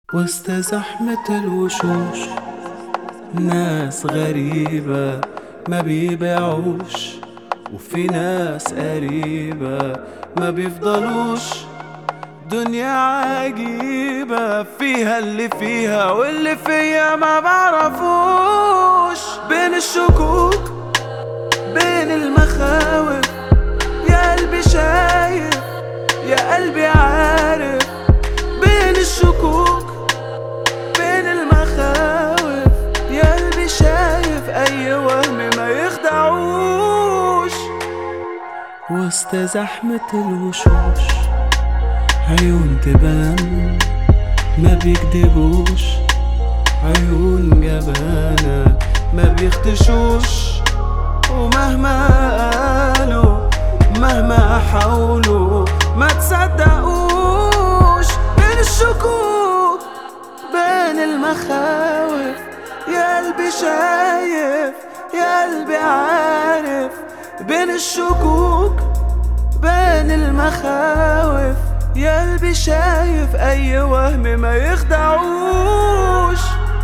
وسط زحمة الوشوش ناس غريبة ما بيبيعوش، وفي ناس قريبة ما بيفضلوش. دنيا عجيبة فيها اللي فيها واللي فيا ما بعرفوش. بين الشكوك بين المخاوف، يا قلبي شايف يا قلبي عارف. بين الشكوك بين المخاوف، يا قلبي شايف أي وهم ما يخدعوش. وسط زحمة الوشوش عيون تبان ما بيكدبوش، عيون جبانة ما بيختشوش. ومهما قالوا مهما حاولوا ما تصدقوش. بين الشكوك بين المخاوف، يا قلبي شايف يا قلبي عارف. بين الشكوك بين المخاوف، يا قلبي شايف أي وهم ما يخدعوش.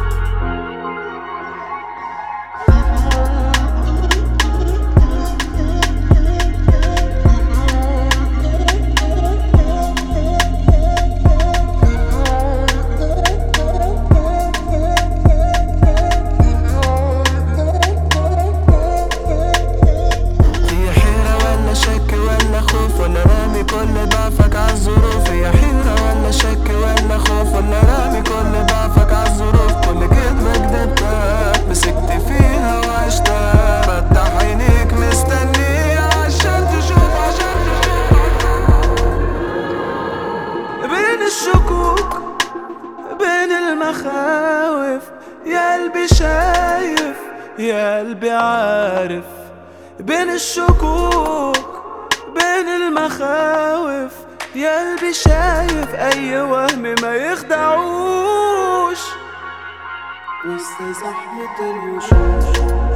كل ضعفك عالظروف، هي حيرة ولا شك ولا خوف، ولا رامي كل ضعفك عالظروف. كل كدبة كدبتها مسكت فيها وعشتها، فتح عينيك مستنية عشان تشوف بين الشكوك بين المخاوف، يا قلبي شايف يا قلبي عارف. بين الشكوك بين المخاوف، يا قلبي شايف أي وهم ما يخدعوش. وسط زحمة الوشوش